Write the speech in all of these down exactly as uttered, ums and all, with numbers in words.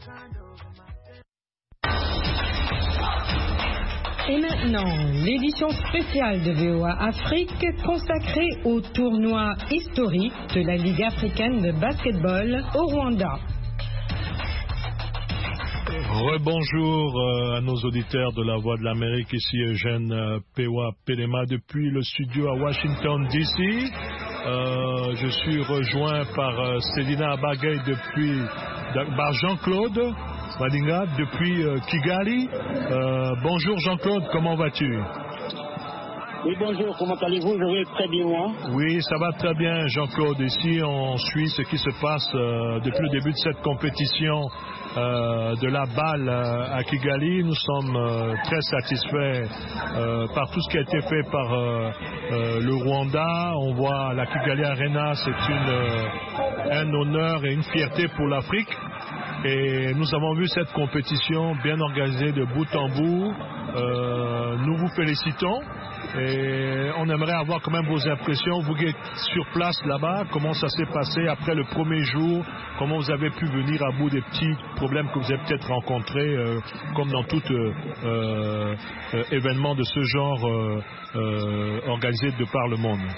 Et maintenant, l'édition spéciale de V O A Afrique consacrée au tournoi historique de la Ligue africaine de basketball au Rwanda. Rebonjour euh, à nos auditeurs de la Voix de l'Amérique, ici Eugène euh, Pewa Pelema depuis le studio à Washington D C. Euh, je suis rejoint par euh, Célina Abagay depuis, par Jean-Claude Madinga depuis euh, Kigali. Euh, bonjour Jean-Claude, comment vas-tu? Oui, bonjour, comment allez-vous? Je vais très bien, moi. Oui, ça va très bien, Jean-Claude. Ici, on suit ce qui se passe euh, depuis le début de cette compétition euh, de la balle euh, à Kigali. Nous sommes euh, très satisfaits euh, par tout ce qui a été fait par euh, euh, le Rwanda. On voit la Kigali Arena, c'est une, euh, un honneur et une fierté pour l'Afrique. Et nous avons vu cette compétition bien organisée de bout en bout. Euh, nous vous félicitons. Et on aimerait avoir quand même vos impressions, vous qui êtes sur place là-bas, comment ça s'est passé après le premier jour, comment vous avez pu venir à bout des petits problèmes que vous avez peut-être rencontrés, euh, comme dans tout euh, euh, événement de ce genre euh, euh, organisé de par le monde.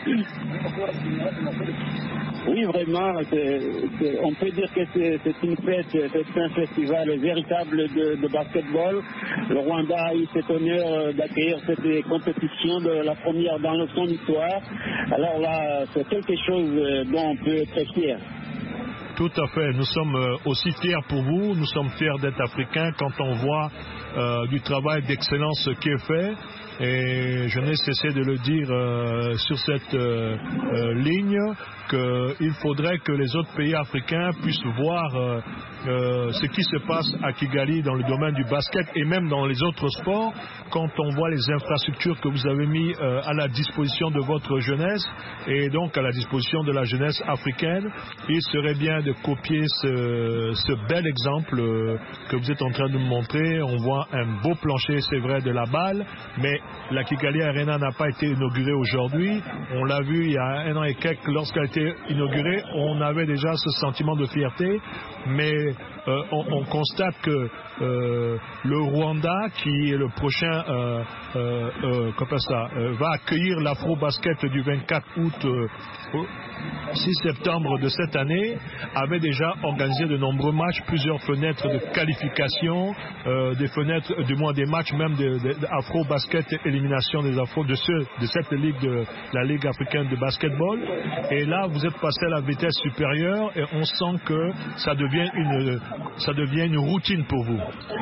Oui, vraiment, c'est, c'est, on peut dire que c'est, c'est une fête, c'est un festival véritable de, de basketball. Le Rwanda a eu cet honneur d'accueillir cette compétition de la première dans son histoire. Alors là, c'est quelque chose dont on peut être fier. Tout à fait. Nous sommes aussi fiers pour vous. Nous sommes fiers d'être africains quand on voit euh, du travail d'excellence qui est fait. Et je n'ai cessé de le dire euh, sur cette euh, euh, ligne qu'il faudrait que les autres pays africains puissent voir euh, euh, ce qui se passe à Kigali dans le domaine du basket et même dans les autres sports. Quand on voit les infrastructures que vous avez mis euh, à la disposition de votre jeunesse et donc à la disposition de la jeunesse africaine, il serait bien de copier ce, ce bel exemple euh, que vous êtes en train de me montrer. On voit un beau plancher, c'est vrai, de la balle, mais la Kigali Arena n'a pas été inaugurée aujourd'hui. On l'a vu il y a un an et quelques lorsqu'elle a été inaugurée. On avait déjà ce sentiment de fierté, mais euh, on, on constate que euh, le Rwanda, qui est le prochain, euh, euh, euh, comment ça, euh, va accueillir l'Afro-Basket du vingt-quatre août euh, au six septembre de cette année, avait déjà organisé de nombreux matchs, plusieurs fenêtres de qualification, euh, des fenêtres, du moins des matchs même d'Afro-Basket, élimination des Afro de, ceux, de cette ligue, de la Ligue africaine de basketball. Et là, vous êtes passé à la vitesse supérieure et on sent que ça devient une, ça devient une routine pour vous.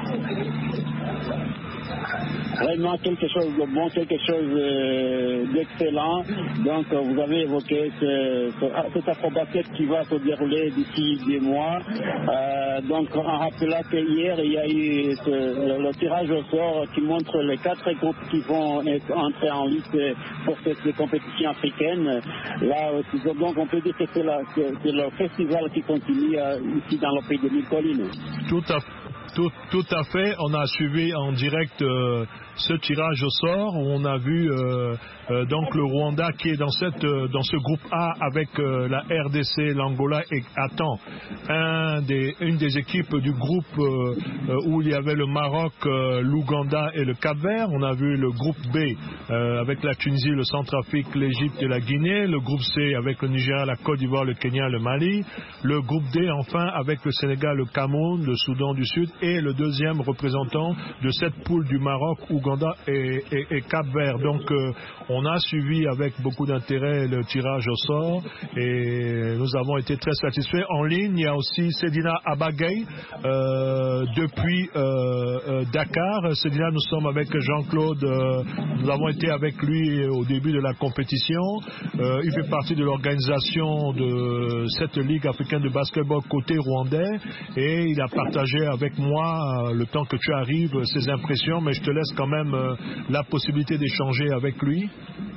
Vraiment quelque chose de bon, quelque chose euh, d'excellent. Donc euh, vous avez évoqué ce, ce, cet afro-basket qui va se dérouler d'ici des mois. Euh, donc en rappelant qu'hier il y a eu ce, le, le tirage au sort qui montre les quatre groupes qui vont être, entrer en liste pour cette compétition africaine. Là aussi, donc on peut dire que c'est, la, c'est, c'est le festival qui continue euh, ici dans le pays de mille collines. Tout à fait. Tout, tout à fait. On a suivi en direct euh, ce tirage au sort où on a vu euh, euh, donc le Rwanda qui est dans cette euh, dans ce groupe A avec euh, la R D C, l'Angola et attends un des une des équipes du groupe euh, euh, où il y avait le Maroc, euh, l'Ouganda et le Cap-Vert. On a vu le groupe B euh, avec la Tunisie, le Centrafrique, l'Égypte et la Guinée. Le groupe C avec le Nigeria, la Côte d'Ivoire, le Kenya, le Mali. Le groupe D enfin avec le Sénégal, le Cameroun, le Soudan du Sud et le deuxième représentant de cette poule du Maroc, Ouganda et, et, et Cap-Vert. Donc euh, on a suivi avec beaucoup d'intérêt le tirage au sort et nous avons été très satisfaits. En ligne, il y a aussi Célina Abagay euh, depuis euh, euh, Dakar. Célina, nous sommes avec Jean-Claude, euh, nous avons été avec lui au début de la compétition. Euh, il fait partie de l'organisation de cette Ligue africaine de basketball côté rwandais et il a partagé avec moi le temps que tu arrives, ses impressions, mais je te laisse quand même euh, la possibilité d'échanger avec lui.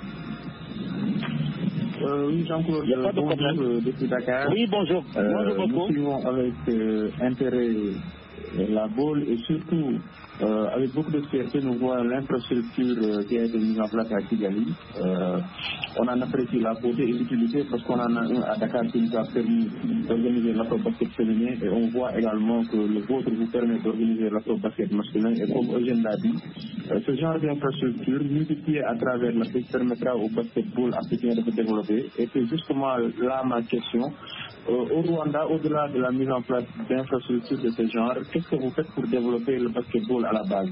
Euh, oui, Jean-Claude, il n'y a pas de bonjour problème. Euh, depuis Dakar. Oui, bonjour. Euh, bonjour beaucoup. Nous suivons avec euh, intérêt la boule et surtout Euh, avec beaucoup de fierté, nous voyons l'infrastructure euh, qui a été mise en place à Kigali. Euh, on en apprécie la beauté et l'utilité parce qu'on en a un à Dakar qui nous a permis d'organiser l'afro-basket féminin et on voit également que le vôtre vous permet d'organiser l'afro-basket masculin. Et comme Eugène l'a dit, euh, ce genre d'infrastructure multipliée à travers l'Afrique permettra au basketball africain de se développer. Et c'est justement là ma question. Euh, au Rwanda, au-delà de la mise en place d'infrastructures de ce genre, qu'est-ce que vous faites pour développer le basketball à la base?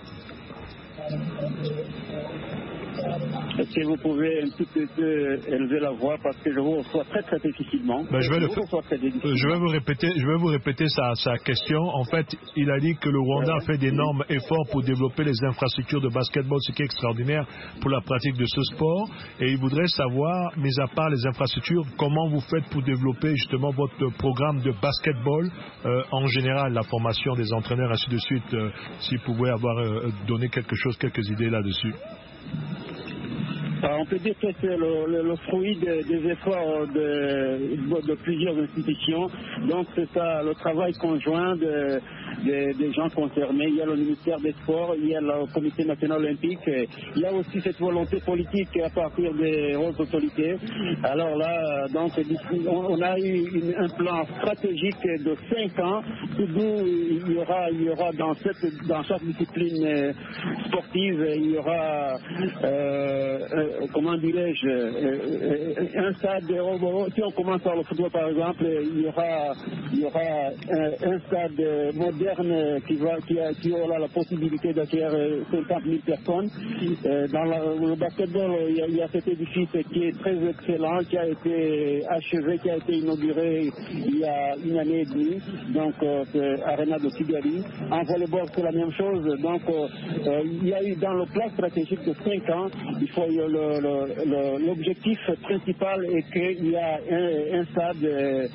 Est-ce que vous pouvez un petit peu élever la voix parce que je vous reçois très très difficilement. Ben, je, vais le je, vous très je vais vous répéter, je vais vous répéter sa, sa question. En fait, il a dit que le Rwanda a fait d'énormes efforts pour développer les infrastructures de basketball, ce qui est extraordinaire pour la pratique de ce sport. Et il voudrait savoir, mis à part les infrastructures, comment vous faites pour développer justement votre programme de basketball euh, en général, la formation des entraîneurs, ainsi de suite. Euh, si vous pouvez avoir euh, donné quelque chose, quelques idées là-dessus. On peut dire que c'est le, le, le fruit de, des efforts de, de plusieurs institutions. Donc c'est ça, le travail conjoint de, de, des gens concernés. Il y a le ministère des Sports, il y a le Comité national olympique, il y a aussi cette volonté politique à partir des hautes autorités. Alors là, donc, on a eu une, un plan stratégique de cinq ans, d'où il y aura, il y aura dans, cette, dans chaque discipline sportive, il y aura euh, comment dirais-je, euh, un stade, si on commence par le football par exemple, il y aura, il y aura un, un stade moderne qui, va, qui, a, qui aura la possibilité d'accueillir cinquante mille personnes. Euh, dans la, le basketball, il y, a, il y a cet édifice qui est très excellent, qui a été achevé, qui a été inauguré il y a une année et demie, donc euh, c'est Arena de Kigali. En volleyball, c'est la même chose. Donc euh, euh, il y a eu dans le plan stratégique de cinq ans, il faut le l'objectif principal est qu'il y a un, un stade euh,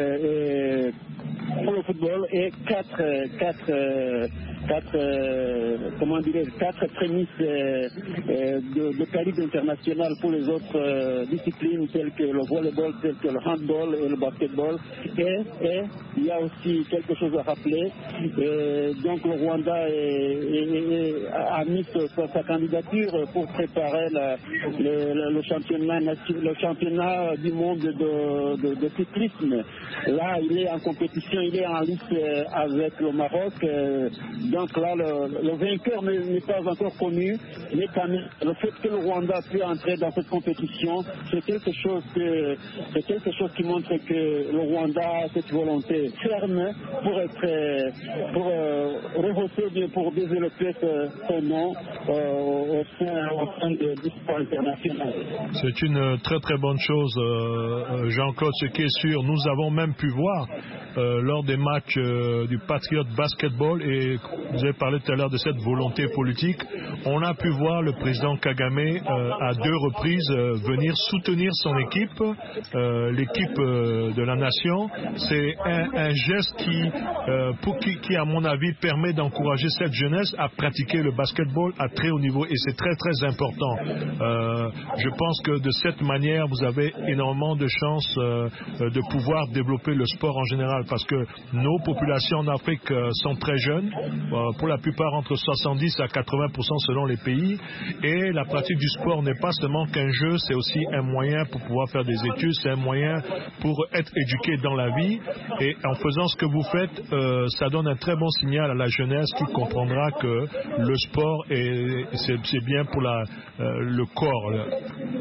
euh, pour le football et quatre, quatre, quatre, euh, comment dirais-je, quatre prémices euh, euh, de, de calibre international pour les autres euh, disciplines telles que le volleyball, telles que le handball et le basketball. Et, et il y a aussi quelque chose à rappeler. Et donc le Rwanda est, est, est, a mis sa, sa candidature pour préparer la, le, le, le, championnat, le championnat du monde de, de, de cyclisme. Là, il est en compétition, il est en liste avec le Maroc. Donc là, le, le vainqueur n'est pas encore connu, mais quand même, le fait que le Rwanda puisse entrer dans cette compétition, c'est quelque chose que, c'est quelque chose qui montre que le Rwanda a cette volonté ferme pour être, pour euh, rehausser, pour développer son nom euh, au sein, au sein de, du sport international. C'est une très très bonne chose, euh, Jean-Claude. Ce qui est sûr, nous avons même pu voir euh, lors des matchs euh, du Patriot Basketball, et vous avez parlé tout à l'heure de cette volonté politique, on a pu voir le président Kagame euh, à deux reprises euh, venir soutenir son équipe, euh, l'équipe euh, de la nation. C'est un, un geste qui, euh, pour, qui, qui, à mon avis, permet d'encourager cette jeunesse à pratiquer le basketball à très haut niveau, et c'est très très important. Euh, je pense que de cette manière, vous avez énormément de chances euh, de pouvoir développer le sport en général, parce que nos populations en Afrique euh, sont très jeunes, euh, pour la plupart entre soixante-dix à quatre-vingts pour cent selon les pays, et la pratique du sport n'est pas seulement qu'un jeu, c'est aussi un moyen pour pouvoir faire des études, c'est un moyen pour être éduqué dans la vie, et en faisant ce que vous faites, euh, ça donne un très bon signal à la jeunesse qui comprendra que le sport est, c'est, c'est bien pour la, euh, le corps. Là.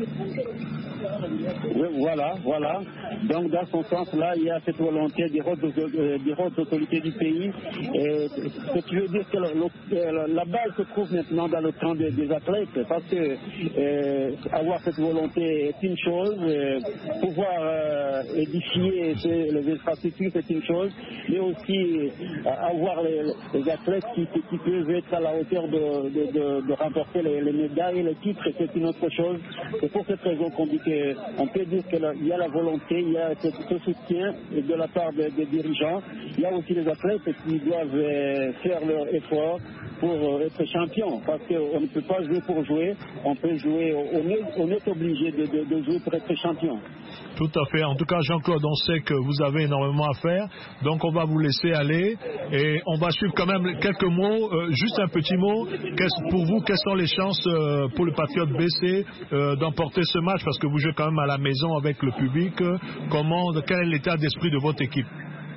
Oui, voilà, voilà. Donc dans son sens-là, il y a cette volonté des hautes, des hautes autorités du pays. Et ce qui veut dire que le, le, la base se trouve maintenant dans le camp des, des athlètes, parce que euh, avoir cette volonté est une chose, euh, pouvoir euh, édifier ces, les infrastructures c'est une chose, mais aussi euh, avoir les, les athlètes qui, qui peuvent être à la hauteur de, de, de, de remporter les, les médailles et les titres, c'est une autre chose. C'est pour cette raison qu'on dit qu'on peut dire qu'il y a la volonté, il y a ce, ce soutien de la part des, des dirigeants. Il y a aussi les athlètes qui doivent faire leur effort pour euh, être champion, parce qu'on ne peut pas jouer pour jouer, on peut jouer, on est, on est obligé de, de, de jouer pour être champion. Tout à fait. En tout cas, Jean-Claude, on sait que vous avez énormément à faire, donc on va vous laisser aller et on va suivre quand même quelques mots, euh, juste un petit mot. Qu'est-ce, pour vous, quelles sont les chances euh, pour le Patriote B C euh, d'emporter ce match, parce que vous jouez quand même à la maison avec le public. Comment, quel est l'état d'esprit de votre équipe?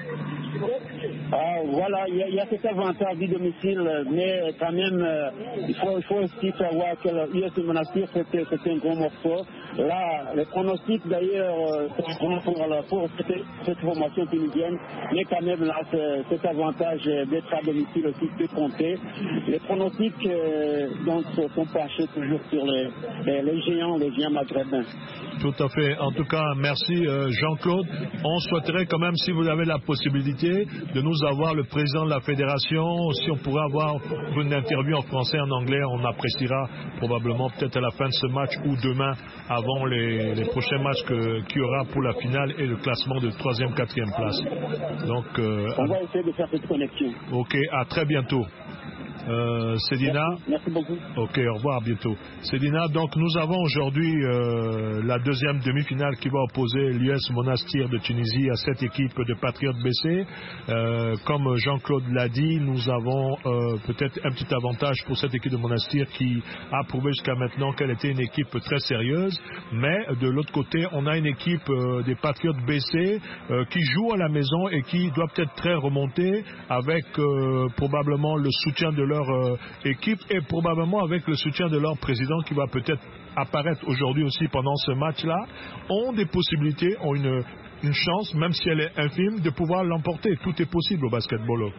Ah, voilà, il y, y a cet avantage du domicile, mais quand même, euh, il, faut, il faut aussi savoir que l'U S Monastir, c'était, c'était un gros morceau. Là, les pronostics d'ailleurs euh, sont bons pour, pour cette, cette formation tunisienne, mais quand même, là, cet avantage d'être à domicile aussi peut compter. Les pronostics euh, donc, sont penchés toujours sur les, les, les géants, les géants maghrébins. Tout à fait. En tout cas, merci euh, Jean-Claude. On souhaiterait quand même, si vous avez la possibilité, de nous avoir le président de la fédération. Si on pourrait avoir une interview en français, en anglais, on appréciera probablement peut-être à la fin de ce match ou demain, avant les, les prochains matchs que, qu'il y aura pour la finale et le classement de troisième, quatrième place. Donc, euh, on va essayer de faire cette connexion. Ok, à très bientôt. Euh, Cédina. Merci, merci beaucoup. Ok, au revoir, à bientôt. Cédina, donc nous avons aujourd'hui euh, la deuxième demi-finale qui va opposer l'U S Monastir de Tunisie à cette équipe de Patriote B C. Euh, comme Jean-Claude l'a dit, nous avons euh, peut-être un petit avantage pour cette équipe de Monastir qui a prouvé jusqu'à maintenant qu'elle était une équipe très sérieuse. Mais de l'autre côté, on a une équipe euh, des Patriotes B C euh, qui joue à la maison et qui doit peut-être très remonter avec euh, probablement le soutien de leur euh, équipe et probablement avec le soutien de leur président qui va peut-être apparaître aujourd'hui aussi pendant ce match-là, ont des possibilités, ont une, une chance, même si elle est infime, de pouvoir l'emporter. Tout est possible au basketball.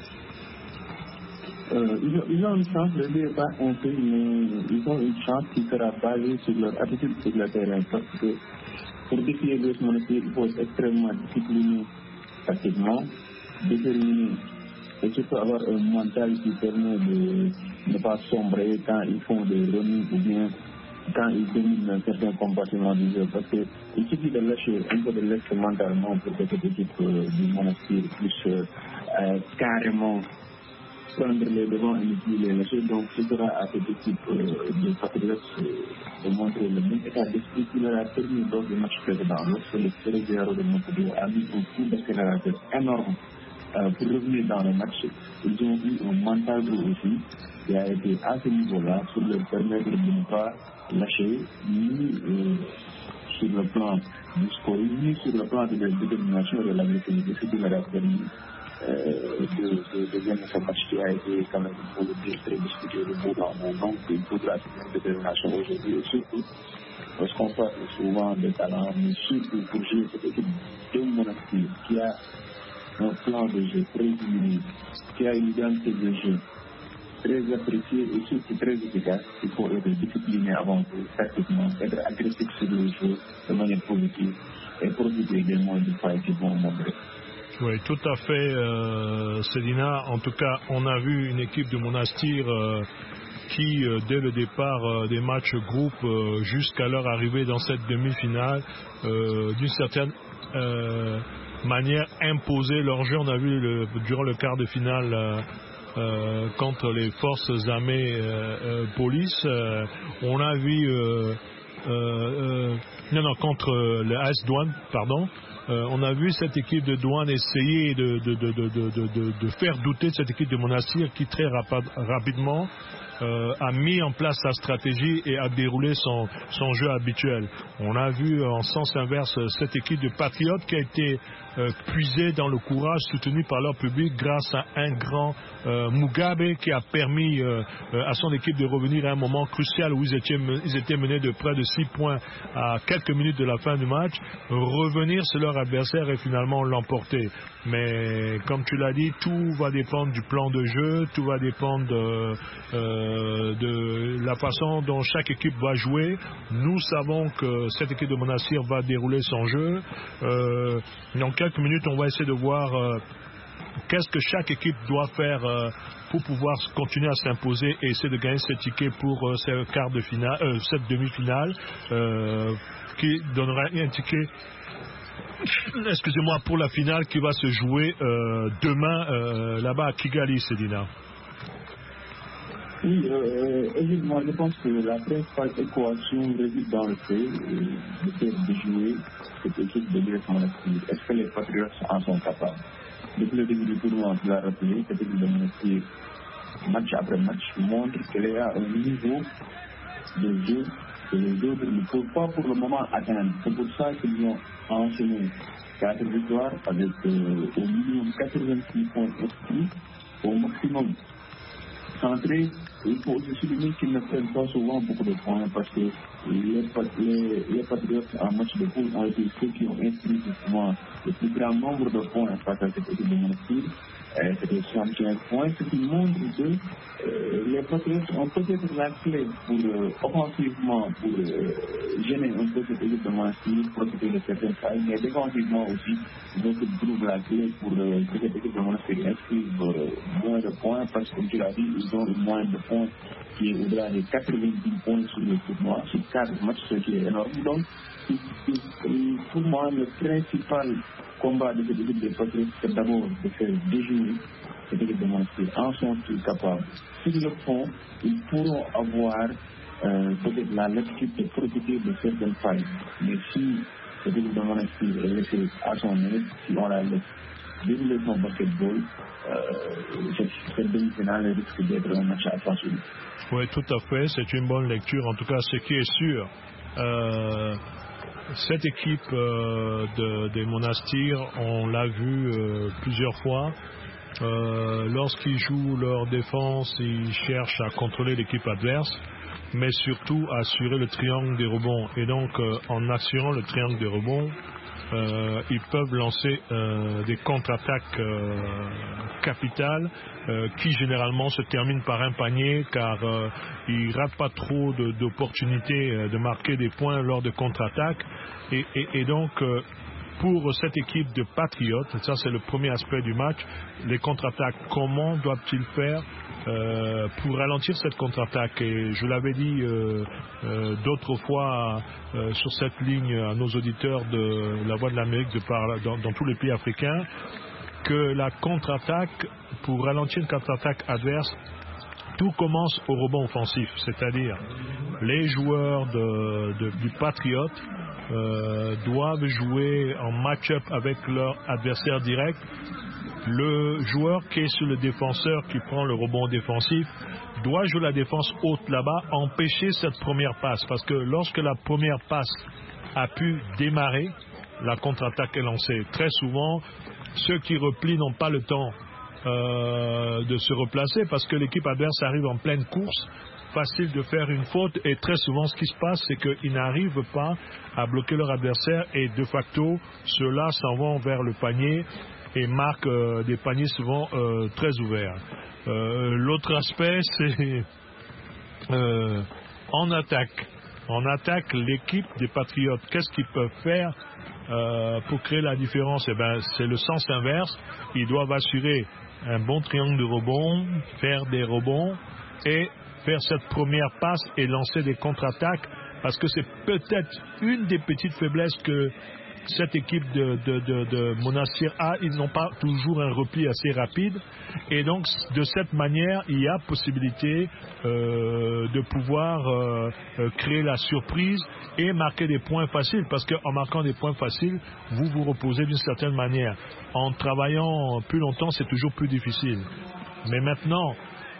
Euh, ils, ont, ils ont une chance, le dé n'est pas infime, mais ils ont une chance qui sera basée sur leur attitude sur le terrain, parce que pour défier l'U S Monastir, il faut être extrêmement discipliné, facilement, déterminé. Et surtout avoir un mental qui permet de ne pas sombrer quand ils font des remises ou bien quand ils dominent un certain comportement du jeu. Parce qu'il suffit de lâcher un peu de lâcher mentalement pour que cette équipe euh, du Monastir puisse euh, carrément prendre les devants et les lâcher. Donc ce sera à cette équipe euh, de Patriotes euh, de montrer le même état d'esprit qui leur a permis lors du match précédent. Lorsque le Fédéral de Montpellier a mis un coup d'accélérateur énorme Euh, pour revenir dans le match, ils ont eu un mental aussi qui a été à ce niveau-là pour leur permettre de ne pas lâcher ni euh, sur le plan du scoring, ni sur le plan de la détermination et de l'agressivité, ce qui leur a permis euh, de, de, de gagner ce match qui a été quand même, pour le dire, très discuté de bout en bout. Donc il faudra une détermination aujourd'hui et surtout parce qu'on parle souvent de talent, mais surtout pour jouer cette équipe de Monastir qui a un plan de jeu très défini, qui a une identité de jeu très appréciée et surtout très efficace. Il faut être discipliné avant tout, tactiquement, être agressif sur le jeu de manière positive et profiter des moyens de faille qui vont montrer. Oui, tout à fait, euh, Cédina. En tout cas, on a vu une équipe de Monastir euh, qui, euh, dès le départ euh, des matchs groupes euh, jusqu'à leur arrivée dans cette demi-finale, euh, d'une certaine euh, manière imposer leur jeu. On a vu le, durant le quart de finale euh, euh, contre les forces armées euh, euh, police, euh, on a vu euh, euh, euh, non non contre le A S Douane, pardon. Euh, on a vu cette équipe de Douane essayer de, de, de, de, de, de, de faire douter cette équipe de Monastir qui très rapide, rapidement euh, a mis en place sa stratégie et a déroulé son, son jeu habituel. On a vu en sens inverse cette équipe de Patriotes qui a été euh, puisée dans le courage soutenu par leur public grâce à un grand euh, Mugabe qui a permis euh, à son équipe de revenir à un moment crucial où ils étaient, ils étaient menés de près de six points à quelques minutes de la fin du match, revenir sur leur adversaire et finalement l'emporter. Mais comme tu l'as dit, tout va dépendre du plan de jeu, tout va dépendre de, euh, de la façon dont chaque équipe va jouer. Nous savons que cette équipe de Monastir va dérouler son jeu. Euh, dans quelques minutes, on va essayer de voir euh, qu'est-ce que chaque équipe doit faire euh, pour pouvoir continuer à s'imposer et essayer de gagner ce ticket pour euh, cette quart de finale, euh, cette demi-finale, euh, qui donnera un ticket. Excusez-moi, pour la finale qui va se jouer euh, demain euh, là-bas à Kigali, Cédina. Oui, euh, évidemment, je pense que la principale équation réside dans le fait de faire déjouer cette équipe de l'U S Monastir. Est-ce que les Patriots en sont capables? Depuis le début du tournoi, on l'a rappelé, cette équipe de Monastir, match après match, montre qu'elle est à un niveau de jeu que les autres ne peuvent pas pour le moment atteindre. C'est pour ça qu'ils ont enchaîné quatre victoires avec euh, au minimum quatre-vingt-six points inscrits, au maximum centré. Il faut aussi souligner qu'ils ne prennent pas souvent beaucoup de points parce que les, les, les Patriots en match de poule ont été ceux qui ont inscrit justement le plus grand nombre de points face à cette équipe de Monastir. Euh, C'était soixante et quinze points, ce qui montre que euh, les Patriots ont peut-être la clé pour euh, offensivement pour euh, gêner un peu cette équipe de Monastir, profiter de certaines failles, mais défensivement aussi, ils ont trouvé la clé pour euh, que cette équipe de Monastir inscrive euh, moins de points parce que comme tu l'as dit, ils ont une moyenne de points qui est au-delà des quatre-vingt-dix points sur le tournoi, sur quatre matchs, ce qui est énorme. Donc, pour moi, le principal combat de cette équipe de Patriots, c'est d'abord de faire déjouer cette équipe de Monastir. En sont-ils capables? S'ils le font, ils pourront avoir euh, peut-être la latitude de profiter de certaines failles. Mais si cette équipe de Monastir est laissée à son aise, si on la laisse dérouler son basketball, euh, cette, cette demi-finale risque d'être un match à sens unique. Oui, tout à fait. C'est une bonne lecture. En tout cas, ce qui est sûr, euh, cette équipe euh, de, des Monastirs, on l'a vu euh, plusieurs fois. Euh, lorsqu'ils jouent leur défense, ils cherchent à contrôler l'équipe adverse, mais surtout à assurer le triangle des rebonds. Et donc, euh, en assurant le triangle des rebonds, Euh, ils peuvent lancer euh, des contre-attaques euh, capitales euh, qui généralement se terminent par un panier car euh, ils ratent pas trop de, d'opportunités euh, de marquer des points lors de contre-attaques et, et, et donc euh, pour cette équipe de Patriotes, ça c'est le premier aspect du match, les contre-attaques, comment doivent-ils faire euh, pour ralentir cette contre-attaque? Et je l'avais dit euh, euh, d'autres fois euh, sur cette ligne à nos auditeurs de la Voix de l'Amérique de par, dans, dans tous les pays africains, que la contre-attaque, pour ralentir une contre-attaque adverse, tout commence au rebond offensif, c'est-à-dire les joueurs de, de, du Patriot euh, doivent jouer en match-up avec leur adversaire direct. Le joueur qui est sur le défenseur qui prend le rebond défensif doit jouer la défense haute là-bas, empêcher cette première passe, parce que lorsque la première passe a pu démarrer, la contre-attaque est lancée. Très souvent, ceux qui replient n'ont pas le temps Euh, de se replacer parce que l'équipe adverse arrive en pleine course, facile de faire une faute et très souvent ce qui se passe c'est qu'ils n'arrivent pas à bloquer leur adversaire et de facto ceux-là s'en vont vers le panier et marquent euh, des paniers souvent euh, très ouverts. Euh, l'autre aspect c'est euh, en attaque en attaque l'équipe des Patriotes, qu'est-ce qu'ils peuvent faire euh, pour créer la différence? Eh ben, c'est le sens inverse, ils doivent assurer un bon triangle de rebond, faire des rebonds et faire cette première passe et lancer des contre-attaques parce que c'est peut-être une des petites faiblesses que cette équipe de, de, de, de Monastir a. Ils n'ont pas toujours un repli assez rapide et donc de cette manière il y a possibilité euh, de pouvoir euh, euh, créer la surprise et marquer des points faciles parce qu'en marquant des points faciles vous vous reposez d'une certaine manière. En travaillant plus longtemps c'est toujours plus difficile, mais maintenant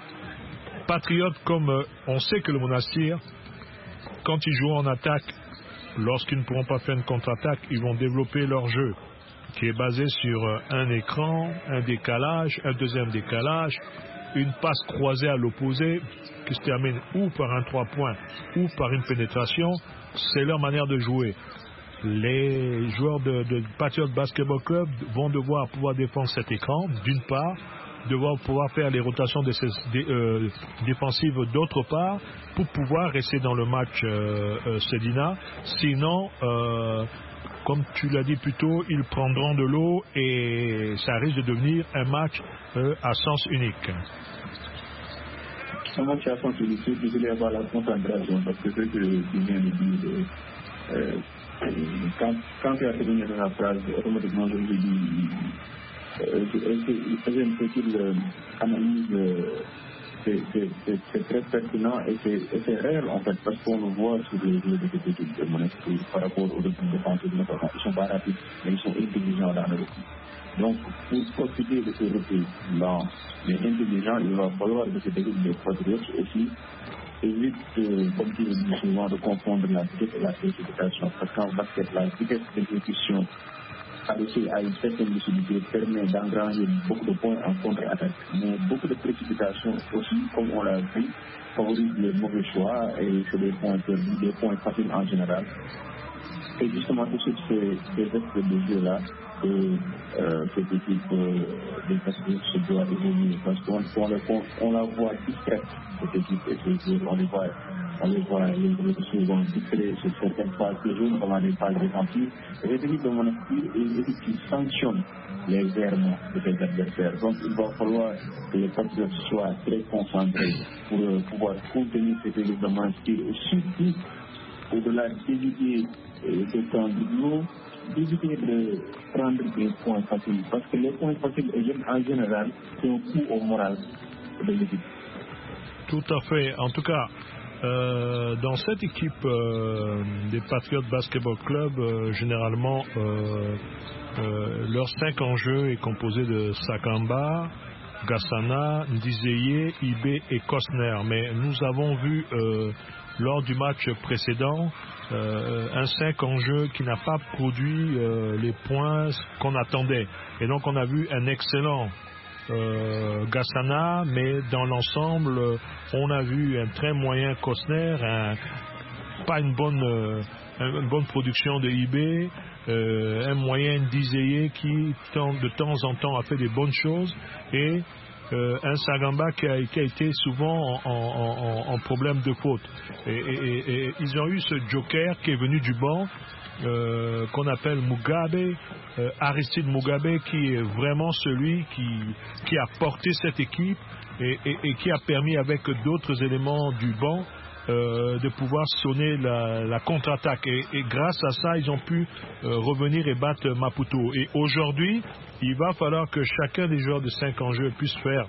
Patriote, comme euh, on sait que le Monastir quand ils jouent en attaque, lorsqu'ils ne pourront pas faire une contre-attaque, ils vont développer leur jeu qui est basé sur un écran, un décalage, un deuxième décalage, une passe croisée à l'opposé qui se termine ou par un trois points ou par une pénétration. C'est leur manière de jouer. Les joueurs de, de Patriot Basketball Club vont devoir pouvoir défendre cet écran, d'une part, devoir pouvoir faire les rotations de ces, des, euh, défensives d'autre part pour pouvoir rester dans le match euh, euh, Sedina. Sinon, euh, comme tu l'as dit plus tôt, ils prendront de l'eau et ça risque de devenir un match euh, à sens unique. Un match à sens unique, il faut y avoir la concentration parce que ce que tu viens de dire, euh, quand, quand tu as terminé la phrase, automatiquement je me dis Euh, c'est une petite euh, analyse euh, c'est, c'est, c'est, c'est très pertinent et c'est, et c'est réel en fait, parce qu'on le voit sur les jeux de cette équipe de Monastir par rapport aux autres défenseurs, notamment. Ils sont pas rapides, mais ils sont intelligents dans le repli. Donc, pour profiter de ces replis-là, mais intelligents, il va falloir que cette équipe de Patriots aussi évite, euh, comme tu le dis souvent, de confondre la vitesse et la précipitation. Parce qu'en basket, la vitesse d'exécution adossée à une certaine lucidité permet d'engranger beaucoup de points en contre-attaque. Mais beaucoup de précipitation aussi, comme on l'a vu, favorise les mauvais choix et c'est des points perdus, des points faciles en général. Et justement, tout ce ces, ces aspects de jeu-là, que euh, cette équipe euh, des Patriots se doit évoluer. Parce qu'on on, on, on la voit distraite, cette équipe, et ces on les voit, on les voit les groupes souvent distraits sur certaines phases de jeu, notamment les phases défensives. Et cette équipe de Monastir est une équipe qui sanctionne les errements de ses adversaires. Donc il va falloir que les Patriots soient très concentrés pour euh, pouvoir contenir cette équipe de Monastir et surtout, au-delà d'éviter euh, de prendre de l'eau, d'éviter de prendre des points faciles. Parce que les points faciles, en général, c'est un coup au moral de l'équipe. Tout à fait. En tout cas, euh, dans cette équipe euh, des Patriots Basketball Club, euh, généralement, euh, euh, leur cinq en jeu est composé de Sakamba, Gassana, Ndizeye, Ibé et Kostner. Mais nous avons vu euh, lors du match précédent euh, un cinq en jeu qui n'a pas produit euh, les points qu'on attendait. Et donc on a vu un excellent euh, Gassana, mais dans l'ensemble on a vu un très moyen Kostner, un, pas une bonne, euh, une bonne production de Ibé, euh, un moyen Ndizeye qui de temps en temps a fait des bonnes choses, et Euh, un Sagamba qui a, qui a été souvent en, en, en, en problème de faute. Et, et, et, et ils ont eu ce joker qui est venu du banc, euh, qu'on appelle Mugabe, euh, Aristide Mugabe, qui est vraiment celui qui, qui a porté cette équipe et, et, et qui a permis avec d'autres éléments du banc Euh, de pouvoir sonner la, la contre-attaque, et, et grâce à ça ils ont pu euh, revenir et battre Maputo. Et aujourd'hui il va falloir que chacun des joueurs de cinq en jeu puisse faire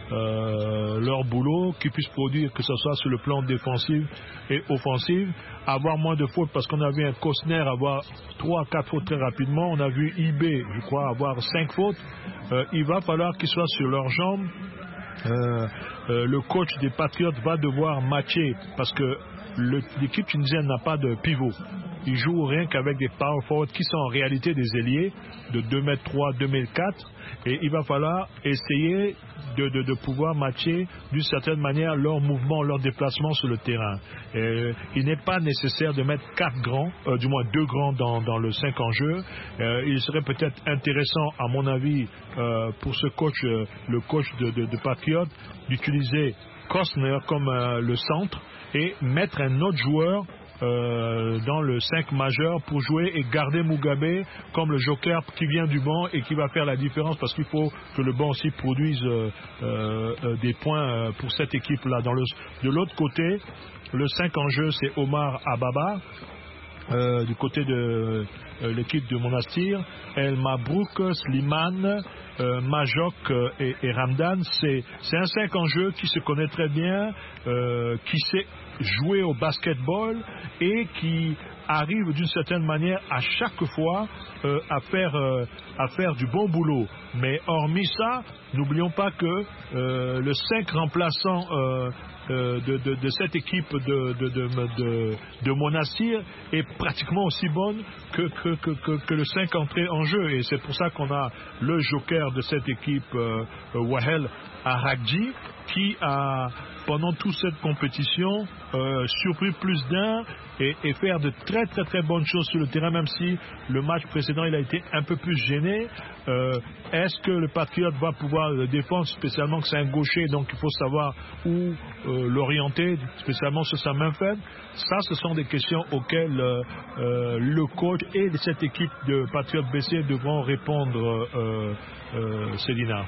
euh, leur boulot, qu'ils puissent produire, que ce soit sur le plan défensif et offensif, avoir moins de fautes, parce qu'on a vu un Kostner avoir trois à quatre fautes très rapidement, on a vu Ibé je crois avoir cinq fautes. euh, il va falloir qu'ils soient sur leurs jambes. Euh, euh, le coach des Patriots va devoir matcher, parce que le, l'équipe tunisienne n'a pas de pivot. Ils jouent rien qu'avec des power forwards qui sont en réalité des ailiers de deux mètres trois, deux mètres quatre, et il va falloir essayer de, de, de pouvoir matcher d'une certaine manière leurs mouvements, leurs déplacements sur le terrain. Et il n'est pas nécessaire de mettre quatre grands, euh, du moins deux grands dans, dans le cinq en jeu. Euh, il serait peut-être intéressant, à mon avis, euh, pour ce coach, euh, le coach de, de, de Patriots, d'utiliser Kostner comme euh, le centre et mettre un autre joueur Euh, dans le cinq majeur pour jouer et garder Mugabe comme le joker qui vient du banc et qui va faire la différence, parce qu'il faut que le banc aussi produise euh, euh, des points pour cette équipe là. Dans le, de l'autre côté, le cinq en jeu, c'est Omar Ababa euh, du côté de euh, l'équipe de Monastir, El Mabrouk, Slimane, euh, Majok euh, et, et Ramdan. C'est, c'est un cinq en jeu qui se connaît très bien, euh, qui sait jouer au basketball et qui arrive d'une certaine manière à chaque fois euh, à faire euh, à faire du bon boulot. Mais hormis ça, n'oublions pas que euh, le cinq remplaçant euh, euh, de, de, de cette équipe de, de, de, de, de Monastir est pratiquement aussi bonne que, que, que, que, que le cinq entré en jeu, et c'est pour ça qu'on a le joker de cette équipe, euh, Wahel Aragji, qui a pendant toute cette compétition euh, surpris plus d'un et, et faire de très très très bonnes choses sur le terrain, même si le match précédent il a été un peu plus gêné. Euh, est-ce que le Patriot va pouvoir le défendre, spécialement que c'est un gaucher, donc il faut savoir où euh, l'orienter, spécialement sur sa main faible. Ça, ce sont des questions auxquelles euh, euh, le coach et cette équipe de Patriot B C devront répondre, euh, euh, Célina.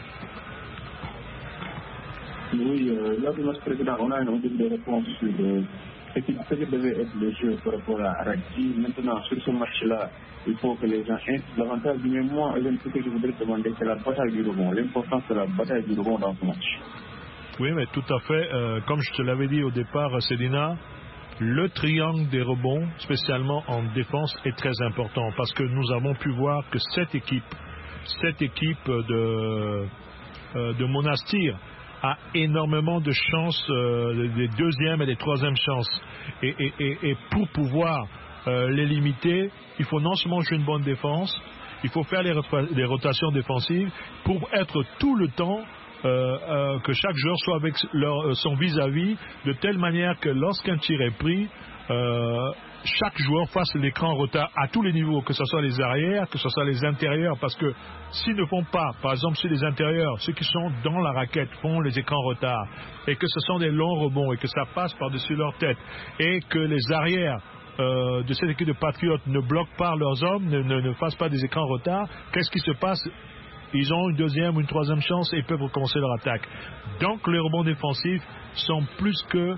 Oui, euh, lors du match précédent, on a une de réponse sur euh, ce qui devait être le jeu par rapport à Aragji. Maintenant, sur ce match-là, il faut que les gens insistent davantage. Mais moi, ce que je voudrais demander, c'est la bataille du rebond, l'importance de la bataille du rebond dans ce match. Oui, mais tout à fait. Euh, comme je te l'avais dit au départ, Célina, le triangle des rebonds, spécialement en défense, est très important parce que nous avons pu voir que cette équipe, cette équipe de, euh, de Monastir a énormément de chances, euh, des deuxièmes et des troisièmes chances. Et, et, et, et pour pouvoir euh, les limiter, il faut non seulement jouer une bonne défense, il faut faire les, rota- les rotations défensives pour être tout le temps Euh, euh, que chaque joueur soit avec leur, son vis-à-vis de telle manière que lorsqu'un tir est pris, euh, chaque joueur fasse l'écran retard à tous les niveaux, que ce soit les arrières, que ce soit les intérieurs, parce que s'ils ne font pas, par exemple sur les intérieurs, ceux qui sont dans la raquette font les écrans retard, et que ce sont des longs rebonds, et que ça passe par-dessus leur tête, et que les arrières euh, de cette équipe de Patriotes ne bloquent pas leurs hommes, ne, ne, ne fassent pas des écrans retard, qu'est-ce qui se passe? Ils ont une deuxième ou une troisième chance et peuvent recommencer leur attaque. Donc les rebonds défensifs sont plus que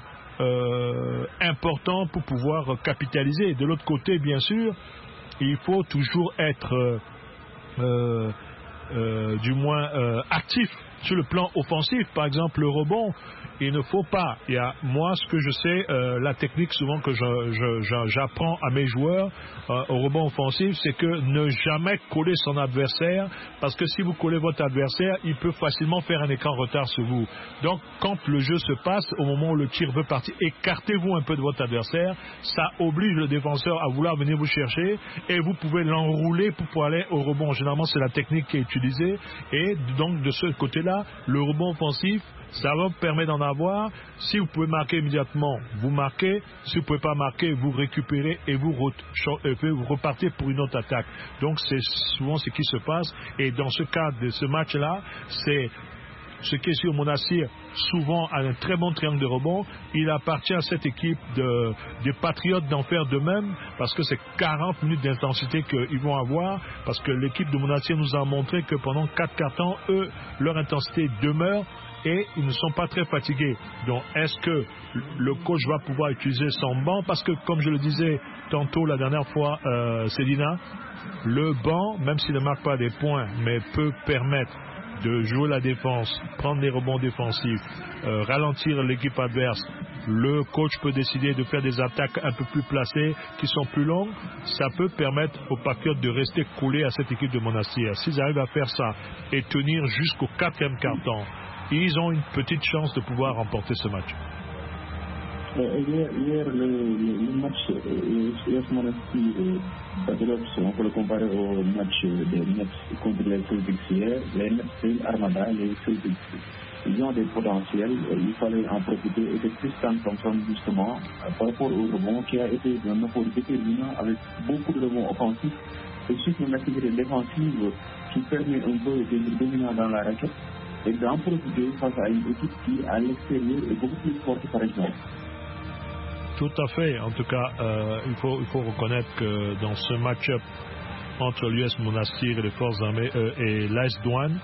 euh, importants pour pouvoir capitaliser. De l'autre côté, bien sûr, il faut toujours être euh, euh, euh, du moins euh, actif sur le plan offensif. Par exemple, le rebond, il ne faut pas. Il y a, moi, ce que je sais, euh, la technique souvent que je, je, je, j'apprends à mes joueurs euh, au rebond offensif, c'est que ne jamais coller son adversaire, parce que si vous collez votre adversaire, il peut facilement faire un écran retard sur vous. Donc, quand le jeu se passe, au moment où le tir veut partir, écartez-vous un peu de votre adversaire. Ça oblige le défenseur à vouloir venir vous chercher et vous pouvez l'enrouler pour pouvoir aller au rebond. Généralement, c'est la technique qui est utilisée. Et donc, de ce côté-là, le rebond offensif, ça va vous permettre d'en avoir. Si vous pouvez marquer immédiatement, vous marquez. Si vous ne pouvez pas marquer, vous récupérez et vous, re- vous repartez pour une autre attaque. Donc c'est souvent ce qui se passe. Et dans ce cas de ce match-là, c'est ce qui est sur Monastir, souvent a un très bon triangle de rebond. Il appartient à cette équipe de, des Patriotes d'en faire de même, parce que c'est quarante minutes d'intensité qu'ils vont avoir, parce que l'équipe de Monastir nous a montré que pendant quatre quarts temps, eux, leur intensité demeure et ils ne sont pas très fatigués. Donc est-ce que le coach va pouvoir utiliser son banc? Parce que comme je le disais tantôt la dernière fois, euh, Célina, le banc, même s'il ne marque pas des points, mais peut permettre de jouer la défense, prendre les rebonds défensifs, euh, ralentir l'équipe adverse. Le coach peut décider de faire des attaques un peu plus placées, qui sont plus longues. Ça peut permettre aux Patriotes de rester collés à cette équipe de Monastir. S'ils arrivent à faire ça et tenir jusqu'au quatrième quart-temps, ils ont une petite chance de pouvoir remporter ce match. Euh, hier, hier le, le, le match U S Monastir Patriots, on peut le comparer au match des Nets contre les Celtics hier. Les Nets, c'est Armada, les Celtics, ils ont des potentiels, il fallait en profiter. Et c'est Tristan Thompson, justement, par rapport au rebond, qui a été un apport déterminant avec beaucoup de rebonds offensifs et surtout une activité défensive qui permet un peu d'être dominant dans la raquette et d'en profiter face à une équipe qui, à l'extérieur, est beaucoup plus forte par exemple. Tout à fait. En tout cas, euh, il, faut, il faut reconnaître que dans ce match-up entre l'U S Monastir et les forces armées euh, et l'A S Douane,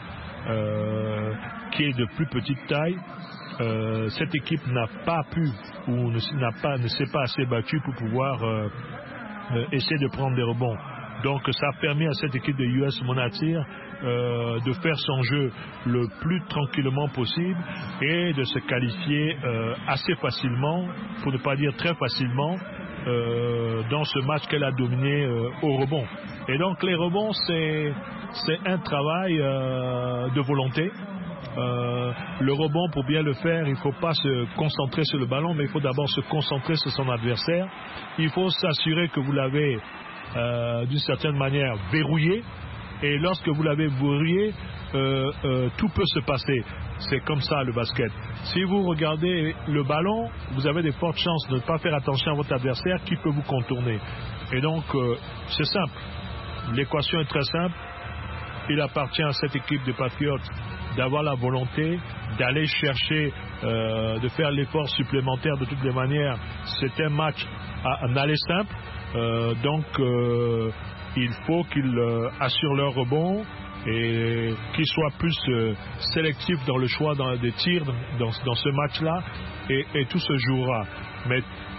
euh, qui est de plus petite taille, euh, cette équipe n'a pas pu ou ne, n'a pas, ne s'est pas assez battue pour pouvoir euh, euh, essayer de prendre des rebonds. Donc ça a permis à cette équipe de U S Monastir euh, de faire son jeu le plus tranquillement possible et de se qualifier euh, assez facilement, pour ne pas dire très facilement, euh, dans ce match qu'elle a dominé euh, au rebond. Et donc les rebonds, c'est, c'est un travail euh, de volonté. Euh, le rebond, pour bien le faire, il ne faut pas se concentrer sur le ballon, mais il faut d'abord se concentrer sur son adversaire. Il faut s'assurer que vous l'avez Euh, d'une certaine manière verrouillé, et lorsque vous l'avez verrouillé, euh, euh, tout peut se passer. C'est comme ça le basket. Si vous regardez le ballon, vous avez des fortes chances de ne pas faire attention à votre adversaire qui peut vous contourner. Et donc euh, c'est simple, l'équation est très simple. Il appartient à cette équipe des Patriotes d'avoir la volonté d'aller chercher, euh, de faire l'effort supplémentaire. De toutes les manières, c'est un match à un aller simple. Euh, donc euh, il faut qu'ils euh, assurent leur rebond et qu'ils soient plus euh, sélectifs dans le choix dans, des tirs dans, dans ce match-là, et, et tout se jouera. Mais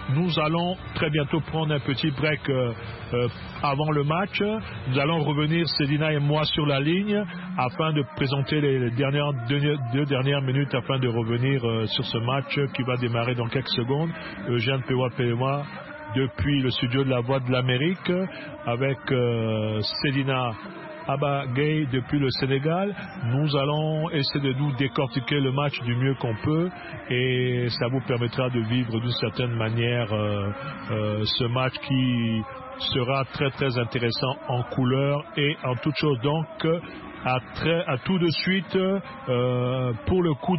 nous allons très bientôt prendre un petit break euh, euh, avant le match. Nous allons revenir, Cédina et moi, sur la ligne afin de présenter les dernières deux, deux dernières minutes afin de revenir euh, sur ce match qui va démarrer dans quelques secondes. Eugène Pewa-Pelema depuis le studio de la Voix de l'Amérique avec euh, Cédina Abba-Gueye depuis le Sénégal. Nous allons essayer de nous décortiquer le match du mieux qu'on peut et ça vous permettra de vivre d'une certaine manière euh, euh, ce match qui sera très très intéressant en couleur et en toute chose. Donc à, très, à tout de suite euh, pour le coup